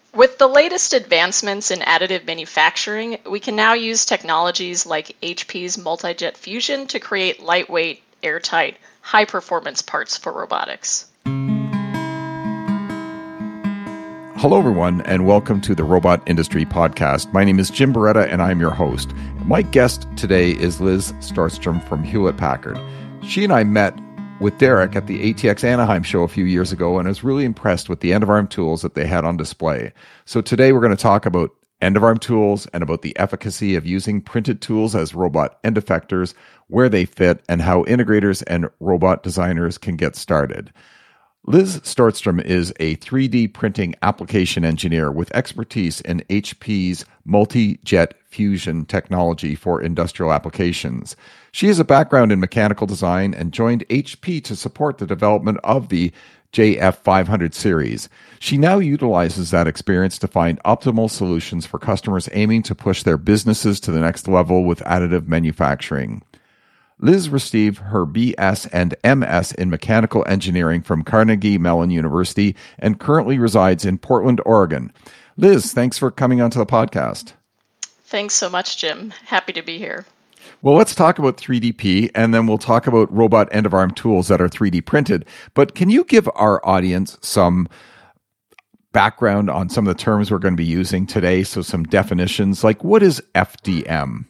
With the latest advancements in additive manufacturing, we can now use technologies like HP's multi-jet fusion to create lightweight, airtight, high-performance parts for robotics. Hello, everyone, and welcome to the Robot Industry Podcast. My name is Jim Beretta, and I'm your host. My guest today is Liz Storstrom from Hewlett-Packard. She and I met with Derek at the ATX Anaheim show a few years ago, and I was really impressed with the end-of-arm tools that they had on display. So today we're going to talk about end-of-arm tools and about the efficacy of using printed tools as robot end effectors, where they fit, and how integrators and robot designers can get started. Liz Storstrom is a 3D printing application engineer with expertise in HP's multi-jet fusion technology for industrial applications. She has a background in mechanical design and joined HP to support the development of the JF500 series. She now utilizes that experience to find optimal solutions for customers aiming to push their businesses to the next level with additive manufacturing. Liz received her BS and MS in mechanical engineering from Carnegie Mellon University and currently resides in Portland, Oregon. Liz, thanks for coming onto the podcast. Thanks so much, Jim. Happy to be here. Well, let's talk about 3DP, and then we'll talk about robot end-of-arm tools that are 3D printed. But can you give our audience some background on some of the terms we're going to be using today? So some definitions, like what is FDM?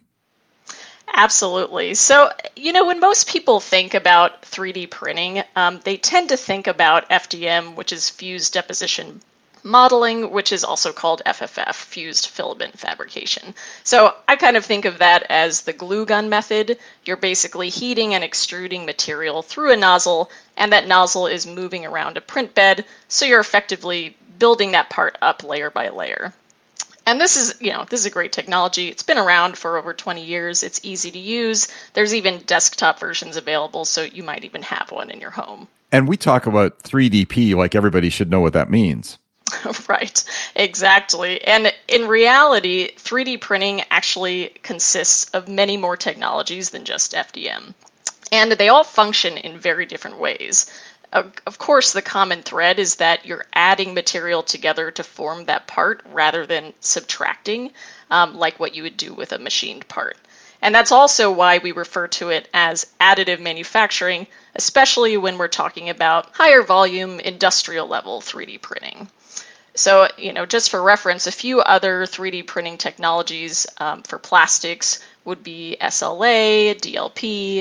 Absolutely. So, when most people think about 3D printing, they tend to think about FDM, which is fused deposition modeling, which is also called FFF, fused filament fabrication. So I kind of think of that as the glue gun method. You're basically heating and extruding material through a nozzle, and that nozzle is moving around a print bed, so you're effectively building that part up layer by layer. And this is a great technology. It's been around for over 20 years. It's easy to use. There's even desktop versions available, so you might even have one in your home. And we talk about 3DP like everybody should know what that means. Right, exactly. And in reality, 3D printing actually consists of many more technologies than just FDM. And they all function in very different ways. Of course, the common thread is that you're adding material together to form that part rather than subtracting, like what you would do with a machined part. And that's also why we refer to it as additive manufacturing, especially when we're talking about higher volume, industrial level 3D printing. So, just for reference, a few other 3D printing technologies for plastics would be SLA, DLP,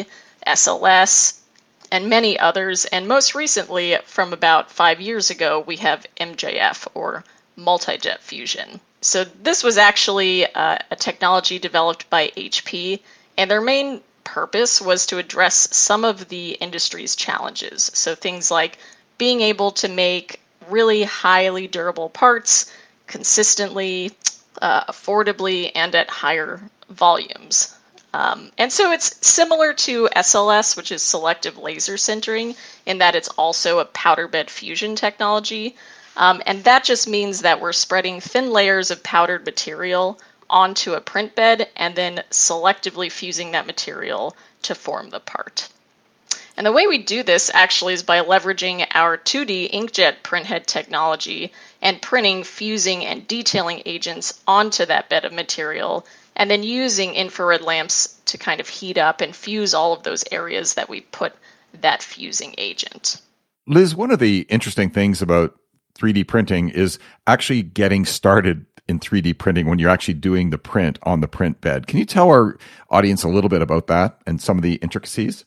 SLS, and many others. And most recently, from about 5 years ago, we have MJF, or multi-jet fusion. So this was actually a technology developed by HP, and their main purpose was to address some of the industry's challenges. So things like being able to make really highly durable parts consistently, affordably, and at higher volumes. And so it's similar to SLS, which is selective laser sintering, in that it's also a powder bed fusion technology. And that just means that we're spreading thin layers of powdered material onto a print bed and then selectively fusing that material to form the part. And the way we do this actually is by leveraging our 2D inkjet printhead technology and printing, fusing, and detailing agents onto that bed of material, and then using infrared lamps to kind of heat up and fuse all of those areas that we put that fusing agent. Liz, one of the interesting things about 3D printing is actually getting started in 3D printing when you're actually doing the print on the print bed. Can you tell our audience a little bit about that and some of the intricacies?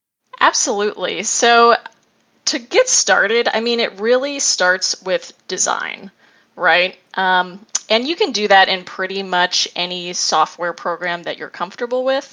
Absolutely. So to get started, it really starts with design, right? And you can do that in pretty much any software program that you're comfortable with.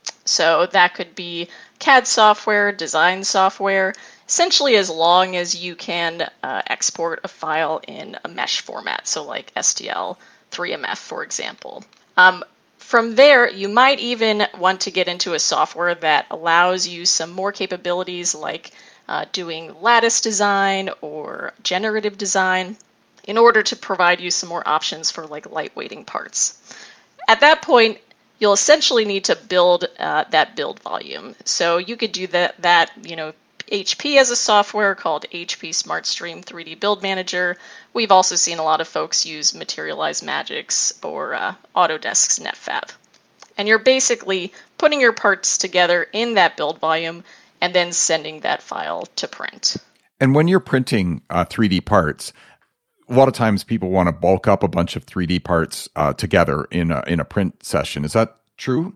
So that could be CAD software, design software, essentially as long as you can export a file in a mesh format, so like STL, 3MF, for example. From there, you might even want to get into a software that allows you some more capabilities like doing lattice design or generative design in order to provide you some more options for like lightweighting parts. At that point, you'll essentially need to build that build volume. So you could do that HP has a software called HP SmartStream 3D Build Manager. We've also seen a lot of folks use Materialize Magics or Autodesk's NetFab. And you're basically putting your parts together in that build volume and then sending that file to print. And when you're printing 3D parts, a lot of times people want to bulk up a bunch of 3D parts together in a print session. Is that true?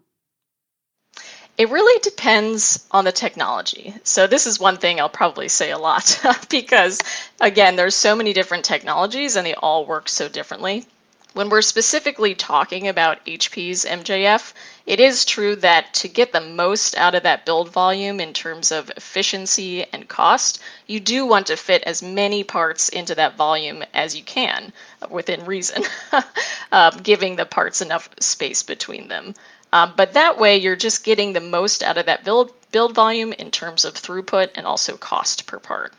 It really depends on the technology. So this is one thing I'll probably say a lot because, again, there's so many different technologies and they all work so differently. When we're specifically talking about HP's MJF, it is true that to get the most out of that build volume in terms of efficiency and cost, you do want to fit as many parts into that volume as you can, within reason, giving the parts enough space between them. But that way, you're just getting the most out of that build volume in terms of throughput and also cost per part.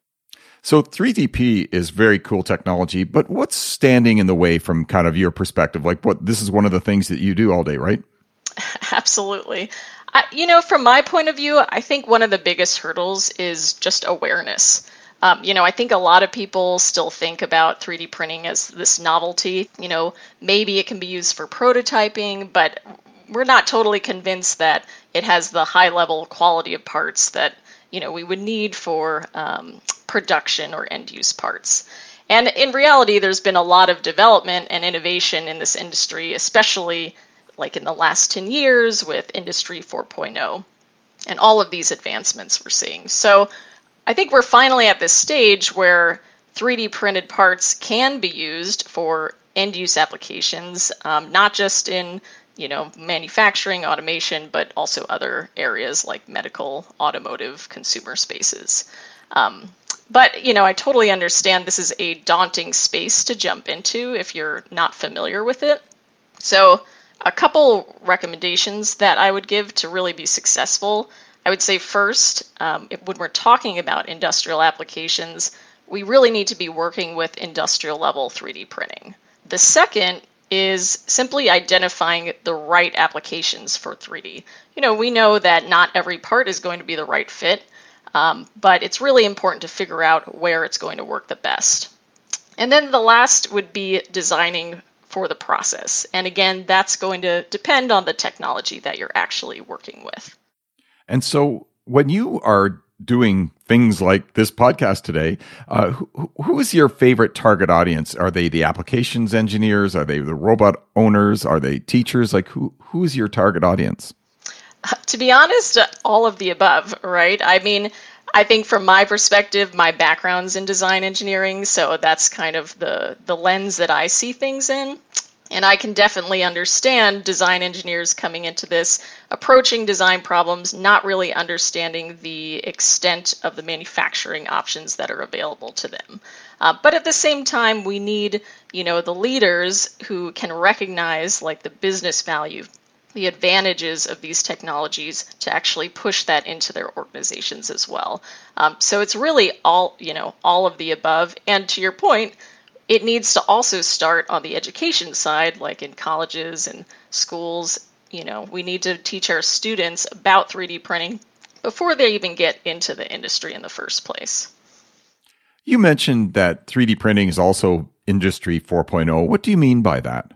So 3DP is very cool technology, but what's standing in the way from kind of your perspective? Like this is one of the things that you do all day, right? Absolutely. From my point of view, I think one of the biggest hurdles is just awareness. I think a lot of people still think about 3D printing as this novelty. Maybe it can be used for prototyping, but we're not totally convinced that it has the high level quality of parts that we would need for production or end use parts. And in reality, there's been a lot of development and innovation in this industry, especially like in the last 10 years with Industry 4.0 and all of these advancements we're seeing. So I think we're finally at this stage where 3D printed parts can be used for end use applications, not just in manufacturing, automation, but also other areas like medical, automotive, consumer spaces. But I totally understand this is a daunting space to jump into if you're not familiar with it. So a couple recommendations that I would give to really be successful. I would say first, when we're talking about industrial applications, we really need to be working with industrial level 3D printing. The second is simply identifying the right applications for 3D. We know that not every part is going to be the right fit, but it's really important to figure out where it's going to work the best. And then the last would be designing for the process. And again, that's going to depend on the technology that you're actually working with. And so when you are doing things like this podcast today, who is your favorite target audience? Are they the applications engineers? Are they the robot owners? Are they teachers? Like who is your target audience? To be honest, all of the above, right? I mean, I think from my perspective, my background's in design engineering, so that's kind of the lens that I see things in. And I can definitely understand design engineers coming into this, approaching design problems, not really understanding the extent of the manufacturing options that are available to them. But at the same time, we need, the leaders who can recognize like the business value, the advantages of these technologies to actually push that into their organizations as well. So it's really all of the above. And to your point, it needs to also start on the education side, like in colleges and schools. We need to teach our students about 3D printing before they even get into the industry in the first place. You mentioned that 3D printing is also Industry 4.0. What do you mean by that?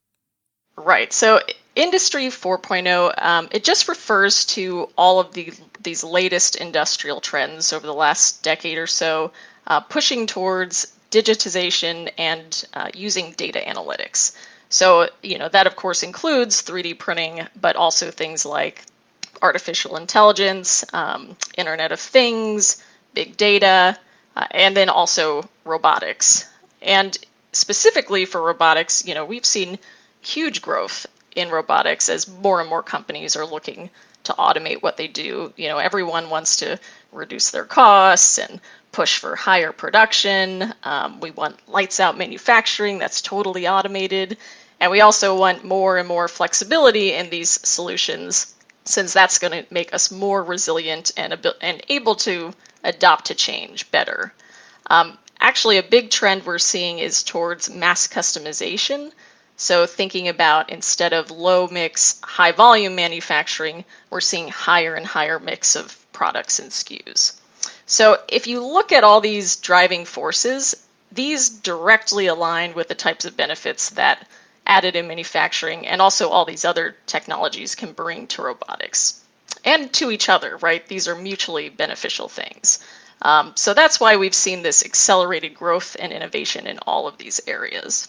Right. So Industry 4.0, it just refers to all of these latest industrial trends over the last decade or so, pushing towards digitization and using data analytics. So, that of course includes 3D printing, but also things like artificial intelligence, Internet of Things, big data, and then also robotics. And specifically for robotics, we've seen huge growth in robotics as more and more companies are looking to automate what they do. Everyone wants to reduce their costs and push for higher production. We want lights out manufacturing that's totally automated. And we also want more and more flexibility in these solutions, since that's going to make us more resilient and able to adapt to change better. Actually, a big trend we're seeing is towards mass customization. So thinking about, instead of low mix, high volume manufacturing, we're seeing higher and higher mix of products and SKUs. So if you look at all these driving forces, these directly align with the types of benefits that additive manufacturing and also all these other technologies can bring to robotics and to each other, right? These are mutually beneficial things. So that's why we've seen this accelerated growth and innovation in all of these areas.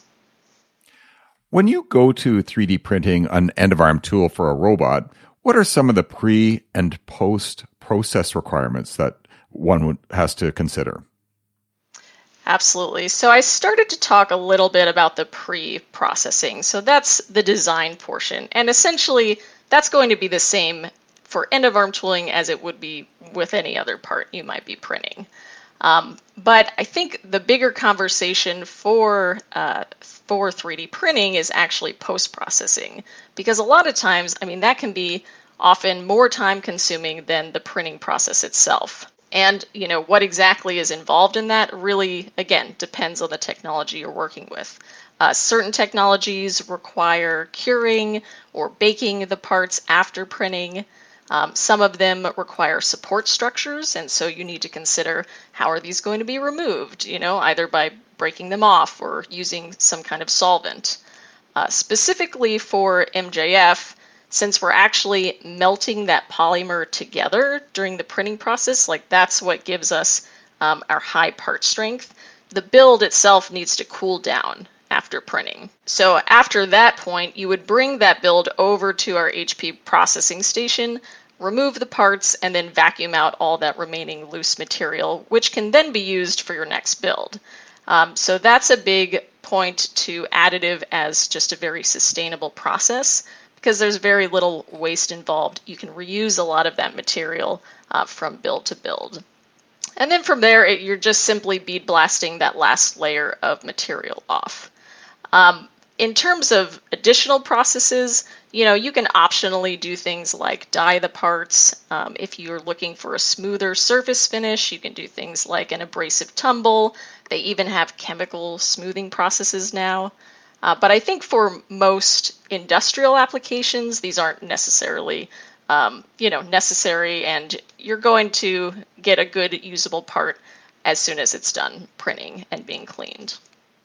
When you go to 3D printing an end-of-arm tool for a robot, what are some of the pre and post process requirements that one has to consider? Absolutely. So I started to talk a little bit about the pre-processing. So that's the design portion. And essentially, that's going to be the same for end-of-arm tooling as it would be with any other part you might be printing. But I think the bigger conversation for 3D printing is actually post-processing, because a lot of times, that can be often more time consuming than the printing process itself. And what exactly is involved in that really, again, depends on the technology you're working with. Certain technologies require curing or baking the parts after printing. Some of them require support structures, and so you need to consider how are these going to be removed, either by breaking them off or using some kind of solvent. Specifically for MJF, since we're actually melting that polymer together during the printing process, that's what gives us our high part strength, the build itself needs to cool down after printing. So after that point, you would bring that build over to our HP processing station, remove the parts, and then vacuum out all that remaining loose material, which can then be used for your next build. So that's a big point to additive as just a very sustainable process, because there's very little waste involved. You can reuse a lot of that material from build to build. And then from there, you're just simply bead blasting that last layer of material off. In terms of additional processes, you can optionally do things like dye the parts. If you're looking for a smoother surface finish, you can do things like an abrasive tumble. They even have chemical smoothing processes now. But I think for most industrial applications, these aren't necessarily necessary, and you're going to get a good usable part as soon as it's done printing and being cleaned.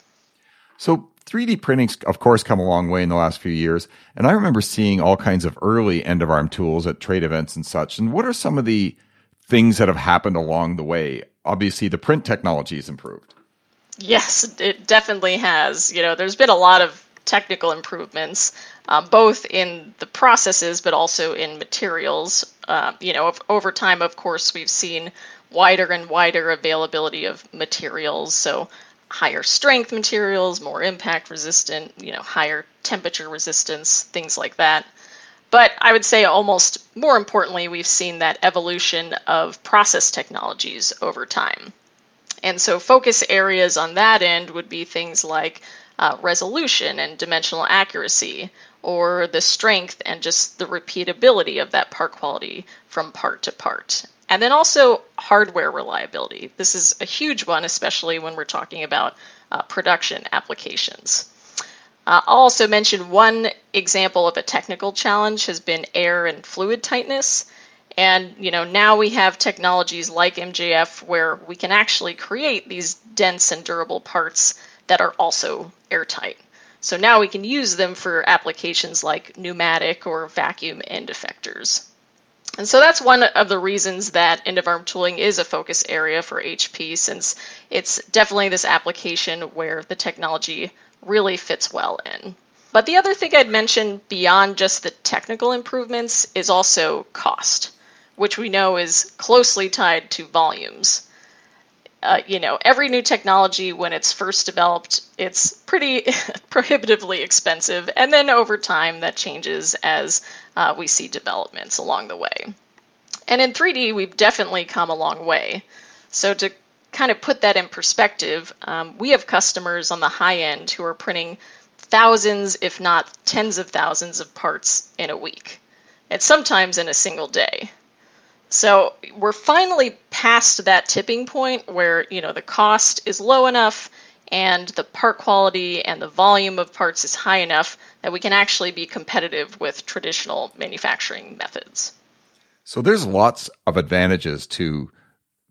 So 3D printing's, of course, come a long way in the last few years. And I remember seeing all kinds of early end-of-arm tools at trade events and such. And what are some of the things that have happened along the way? Obviously, the print technology has improved. Yes, it definitely has. There's been a lot of technical improvements, both in the processes, but also in materials. Over time, of course, we've seen wider and wider availability of materials. So higher strength materials, more impact resistant, higher temperature resistance, things like that. But I would say almost more importantly, we've seen that evolution of process technologies over time. And so focus areas on that end would be things like resolution and dimensional accuracy, or the strength and just the repeatability of that part quality from part to part. And then also hardware reliability. This is a huge one, especially when we're talking about production applications. I'll also mention one example of a technical challenge has been air and fluid tightness. And now we have technologies like MJF where we can actually create these dense and durable parts that are also airtight. So now we can use them for applications like pneumatic or vacuum end effectors. And so that's one of the reasons that end-of-arm tooling is a focus area for HP, since it's definitely this application where the technology really fits well in. But the other thing I'd mention beyond just the technical improvements is also cost, which we know is closely tied to volumes. Every new technology, when it's first developed, it's pretty prohibitively expensive. And then over time, that changes as we see developments along the way. And in 3D, we've definitely come a long way. So to kind of put that in perspective, we have customers on the high end who are printing thousands, if not tens of thousands of parts in a week, and sometimes in a single day. So we're finally past that tipping point where, the cost is low enough and the part quality and the volume of parts is high enough that we can actually be competitive with traditional manufacturing methods. So there's lots of advantages to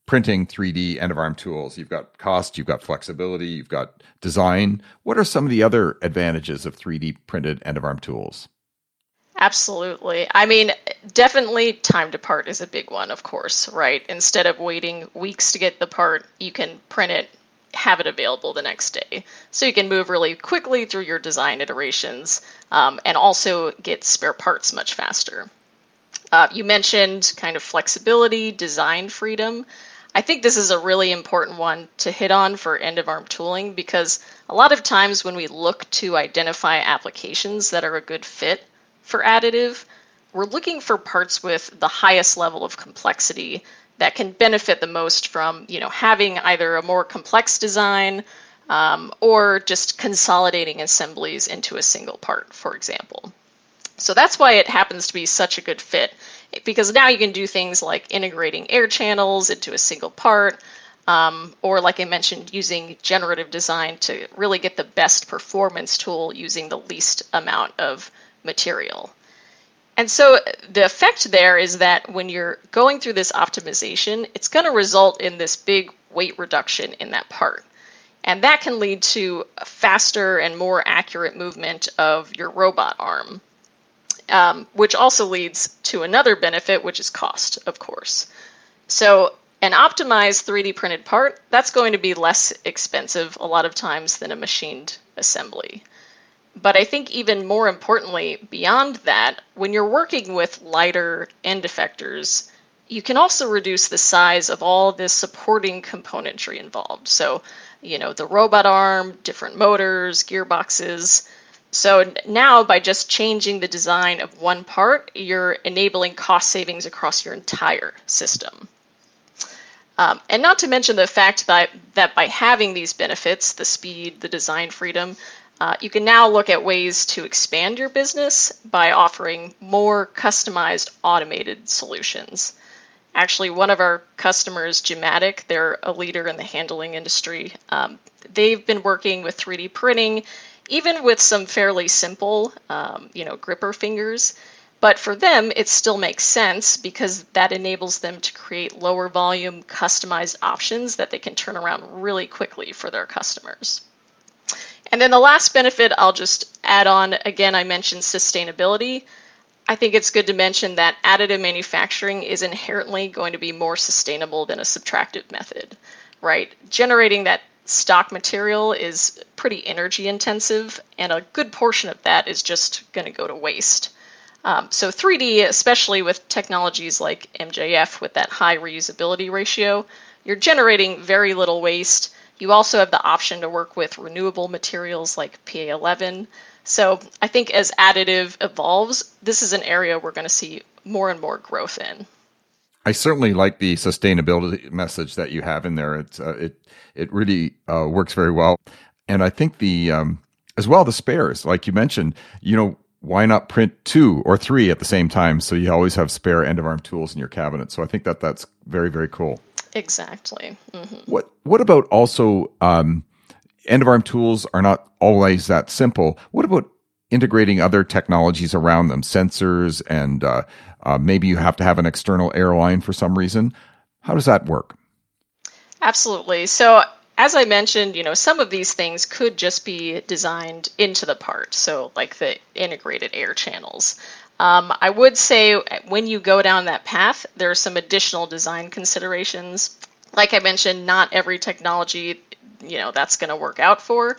printing 3D end of arm tools? You've got cost, you've got flexibility, you've got design. What are some of the other advantages of 3D printed end of arm tools? Absolutely. I mean, definitely time to part is a big one, of course, right? Instead of waiting weeks to get the part, you can print it, have it available the next day. So you can move really quickly through your design iterations, and also get spare parts much faster. You mentioned kind of flexibility, design freedom. I think this is a really important one to hit on for end of arm tooling, because a lot of times when we look to identify applications that are a good fit for additive, we're looking for parts with the highest level of complexity that can benefit the most from, having either a more complex design, or just consolidating assemblies into a single part, for example. So that's why it happens to be such a good fit, because now you can do things like integrating air channels into a single part, or like I mentioned, using generative design to really get the best performance tool using the least amount of material. And so the effect there is that when you're going through this optimization, it's going to result in this big weight reduction in that part. And that can lead to a faster and more accurate movement of your robot arm, which also leads to another benefit, which is cost, of course. So an optimized 3D printed part, that's going to be less expensive a lot of times than a machined assembly. But I think even more importantly, beyond that, when you're working with lighter end effectors, you can also reduce the size of all this supporting componentry involved. So, the robot arm, different motors, gearboxes. So now by just changing the design of one part, you're enabling cost savings across your entire system. And not to mention the fact that by having these benefits, the speed, the design freedom, you can now look at ways to expand your business by offering more customized automated solutions. Actually, one of our customers, Gematic, they're a leader in the handling industry. They've been working with 3D printing, even with some fairly simple, gripper fingers. But for them, it still makes sense because that enables them to create lower volume, customized options that they can turn around really quickly for their customers. And then the last benefit I'll just add on, again, I mentioned sustainability. I think it's good to mention that additive manufacturing is inherently going to be more sustainable than a subtractive method, right? Generating that stock material is pretty energy intensive, and a good portion of that is just going to go to waste. So 3D, especially with technologies like MJF with that high reusability ratio, you're generating very little waste. You also have the option to work with renewable materials like PA11. So I think as additive evolves, this is an area we're going to see more and more growth in. I certainly like the sustainability message that you have in there. It really works very well, and I think as well the spares, like you mentioned, why not print 2 or 3 at the same time, so you always have spare end of arm tools in your cabinet. So I think that's very, very cool. Exactly. Mm-hmm. What about also end of arm tools are not always that simple. What about integrating other technologies around them, sensors, and maybe you have to have an external airline for some reason? How does that work? Absolutely. So as I mentioned, some of these things could just be designed into the part. So like the integrated air channels. I would say when you go down that path, there are some additional design considerations. Like I mentioned, not every technology, that's going to work out for.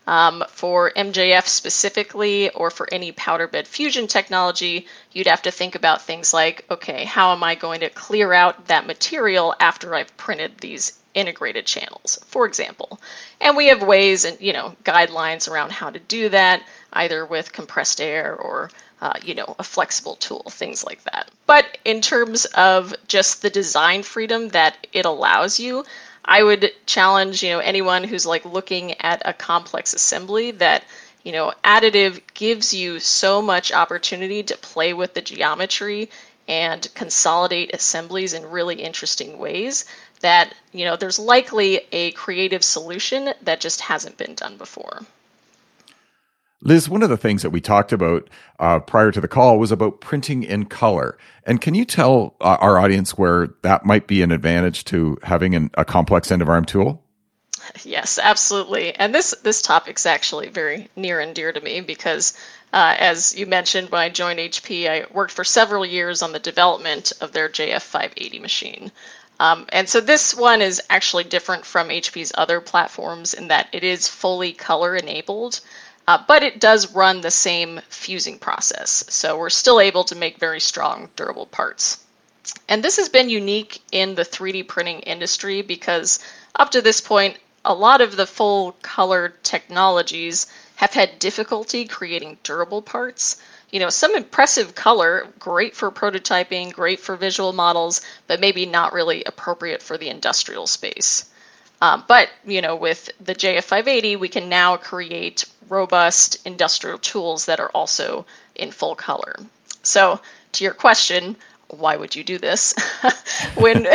For MJF specifically, or for any powder bed fusion technology, you'd have to think about things like, okay, how am I going to clear out that material after I've printed these integrated channels, for example. And we have ways and, guidelines around how to do that, either with compressed air or a flexible tool, things like that. But in terms of just the design freedom that it allows you, I would challenge, anyone who's looking at a complex assembly that, additive gives you so much opportunity to play with the geometry and consolidate assemblies in really interesting ways that, there's likely a creative solution that just hasn't been done before. Liz, one of the things that we talked about prior to the call was about printing in color. And can you tell our audience where that might be an advantage to having a complex end-of-arm tool? Yes, absolutely. And this topic's actually very near and dear to me because, as you mentioned, when I joined HP, I worked for several years on the development of their JF580 machine. And so this one is actually different from HP's other platforms in that it is fully color enabled, but it does run the same fusing process. So we're still able to make very strong, durable parts. And this has been unique in the 3D printing industry because up to this point, a lot of the full color technologies have had difficulty creating durable parts. Some impressive color, great for prototyping, great for visual models, but maybe not really appropriate for the industrial space. But with the JF580, we can now create robust industrial tools that are also in full color. So to your question, why would you do this? when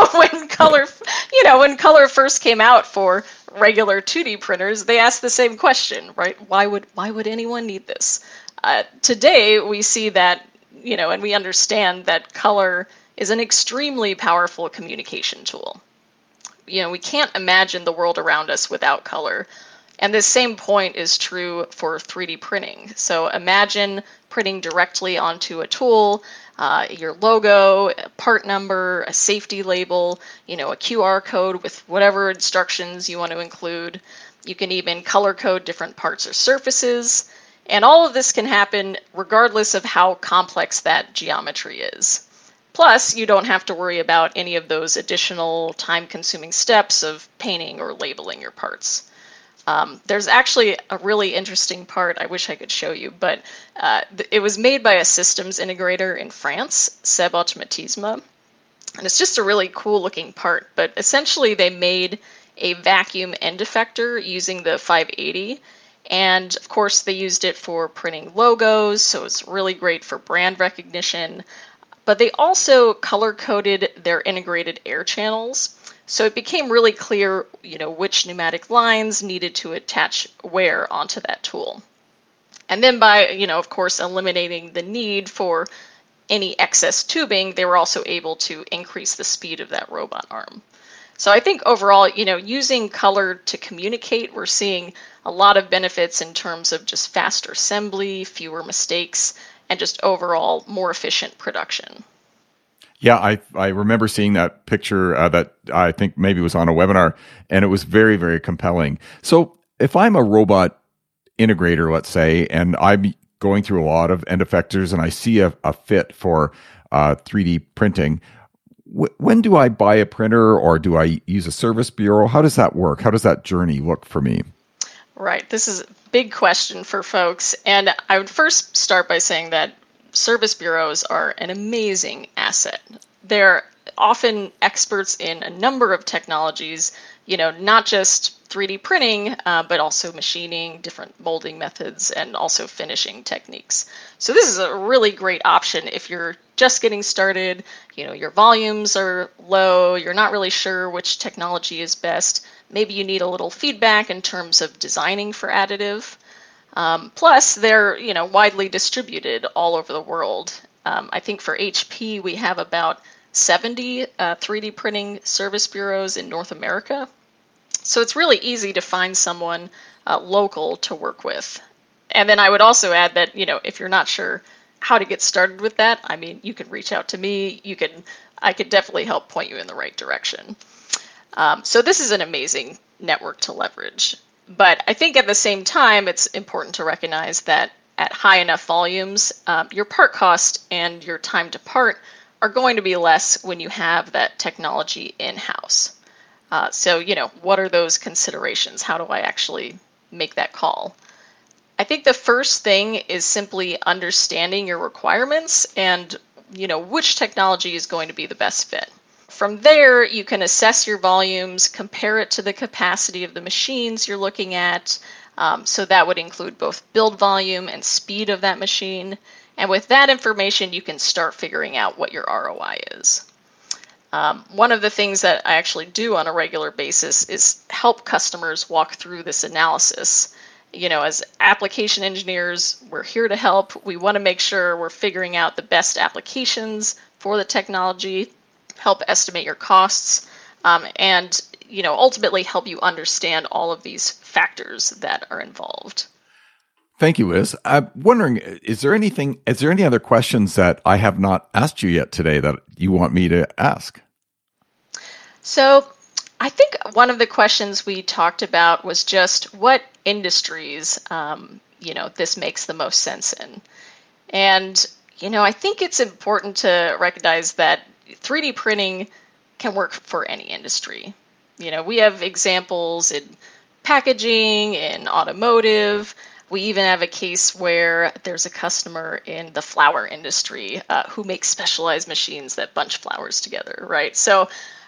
color first came out for regular 2D printers, they asked the same question, right? Why would anyone need this? Today we see that, and we understand that color is an extremely powerful communication tool. We can't imagine the world around us without color. And this same point is true for 3D printing. So imagine printing directly onto a tool, your logo, a part number, a safety label, a QR code with whatever instructions you want to include. You can even color code different parts or surfaces. And all of this can happen regardless of how complex that geometry is. Plus, you don't have to worry about any of those additional time-consuming steps of painting or labeling your parts. There's actually a really interesting part I wish I could show you, but it was made by a systems integrator in France, Seb Automatisme, and it's just a really cool looking part, but essentially they made a vacuum end effector using the 580, and of course they used it for printing logos, so it's really great for brand recognition, but they also color-coded their integrated air channels. So it became really clear, which pneumatic lines needed to attach where onto that tool. And then by, of course, eliminating the need for any excess tubing, they were also able to increase the speed of that robot arm. So I think overall, using color to communicate, we're seeing a lot of benefits in terms of just faster assembly, fewer mistakes, and just overall more efficient production. Yeah, I remember seeing that picture that I think maybe was on a webinar, and it was very, very compelling. So if I'm a robot integrator, let's say, and I'm going through a lot of end effectors and I see a fit for 3D printing, when do I buy a printer or do I use a service bureau? How does that work? How does that journey look for me? Right. This is a big question for folks. And I would first start by saying that service bureaus are an amazing asset. They're often experts in a number of technologies, not just 3D printing, but also machining, different molding methods, and also finishing techniques. So this is a really great option if you're just getting started, your volumes are low, you're not really sure which technology is best. Maybe you need a little feedback in terms of designing for additive. Plus, they're widely distributed all over the world. I think for HP, we have about 70 3D printing service bureaus in North America. So it's really easy to find someone local to work with. And then I would also add that, if you're not sure how to get started with that, you can reach out to me. I could definitely help point you in the right direction. So this is an amazing network to leverage. But I think at the same time, it's important to recognize that at high enough volumes, your part cost and your time to part are going to be less when you have that technology in-house. So, what are those considerations? How do I actually make that call? I think the first thing is simply understanding your requirements and, which technology is going to be the best fit. From there, you can assess your volumes, compare it to the capacity of the machines you're looking at. So that would include both build volume and speed of that machine. And with that information, you can start figuring out what your ROI is. One of the things that I actually do on a regular basis is help customers walk through this analysis. As application engineers, we're here to help. We want to make sure we're figuring out the best applications for the technology, help estimate your costs, and ultimately help you understand all of these factors that are involved. Thank you, Liz. I'm wondering, is there any other questions that I have not asked you yet today that you want me to ask? So I think one of the questions we talked about was just what industries, this makes the most sense in. And, I think it's important to recognize that 3D printing can work for any industry. We have examples in packaging, in automotive. We even have a case where there's a customer in the flower industry who makes specialized machines that bunch flowers together, right? So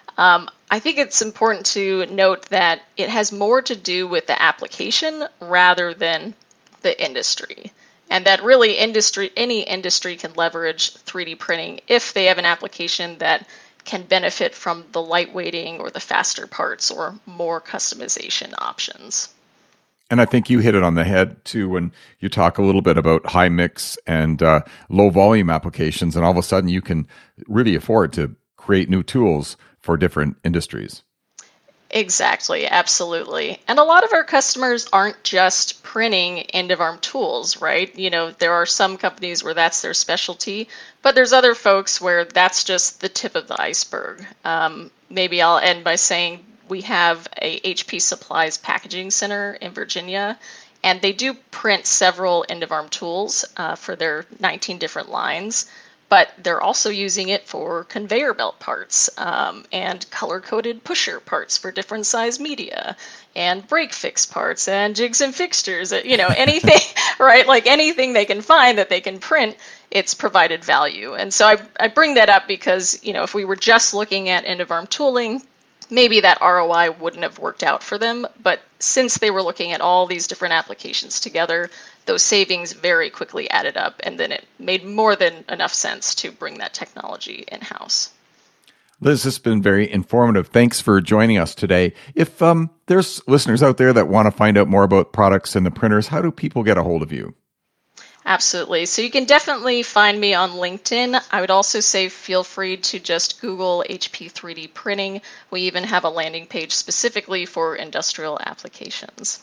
I think it's important to note that it has more to do with the application rather than the industry. And that really any industry can leverage 3D printing if they have an application that can benefit from the lightweighting or the faster parts or more customization options. And I think you hit it on the head, too, when you talk a little bit about high mix and low volume applications, and all of a sudden you can really afford to create new tools for different industries. Exactly, absolutely. And a lot of our customers aren't just printing end-of-arm tools, right? There are some companies where that's their specialty, but there's other folks where that's just the tip of the iceberg. Maybe I'll end by saying we have a HP Supplies packaging center in Virginia, and they do print several end-of-arm tools for their 19 different lines. But they're also using it for conveyor belt parts and color-coded pusher parts for different size media and break fix parts and jigs and fixtures, anything, right? Like anything they can find that they can print, it's provided value. And so I bring that up because, if we were just looking at end-of-arm tooling, maybe that ROI wouldn't have worked out for them. But since they were looking at all these different applications together, those savings very quickly added up, and then it made more than enough sense to bring that technology in-house. Liz, this has been very informative. Thanks for joining us today. If there's listeners out there that want to find out more about products and the printers, how do people get a hold of you? Absolutely. So you can definitely find me on LinkedIn. I would also say feel free to just Google HP 3D printing. We even have a landing page specifically for industrial applications.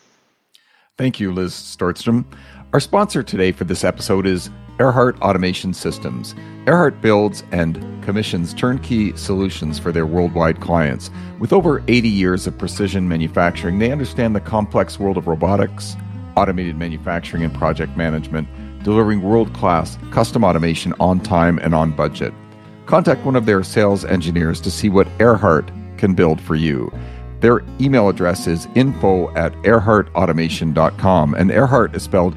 Thank you, Liz Storstrom. Our sponsor today for this episode is Erhardt Automation Systems. Erhardt builds and commissions turnkey solutions for their worldwide clients. With over 80 years of precision manufacturing, they understand the complex world of robotics, automated manufacturing, and project management, delivering world-class custom automation on time and on budget. Contact one of their sales engineers to see what Erhardt can build for you. Their email address is info@erhardtautomation.com, and Erhardt is spelled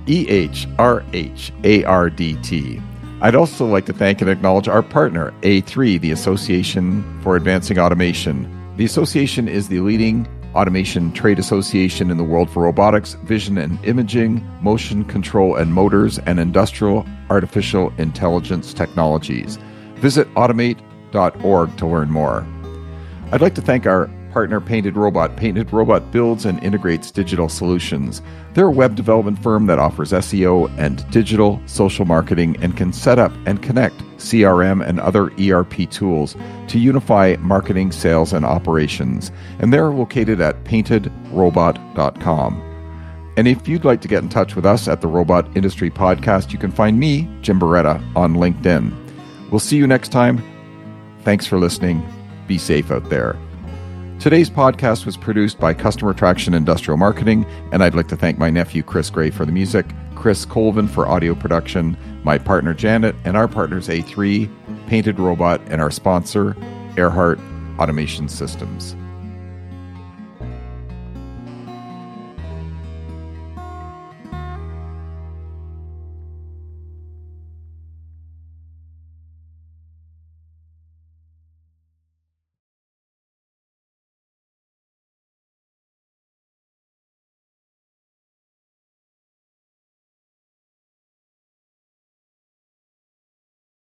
EHRHARDT. I'd also like to thank and acknowledge our partner, A3, the Association for Advancing Automation. The association is the leading automation trade association in the world for robotics, vision and imaging, motion control and motors, and industrial artificial intelligence technologies. Visit automate.org to learn more. I'd like to thank our partner, Painted Robot. Painted Robot builds and integrates digital solutions. They're a web development firm that offers SEO and digital social marketing and can set up and connect CRM and other ERP tools to unify marketing, sales, and operations. And they're located at paintedrobot.com. And if you'd like to get in touch with us at the Robot Industry Podcast, you can find me, Jim Beretta, on LinkedIn. We'll see you next time. Thanks for listening. Be safe out there. Today's podcast was produced by Customer Traction Industrial Marketing, and I'd like to thank my nephew, Chris Gray, for the music, Chris Colvin for audio production, my partner, Janet, and our partners, A3, Painted Robot, and our sponsor, Erhardt Automation Systems.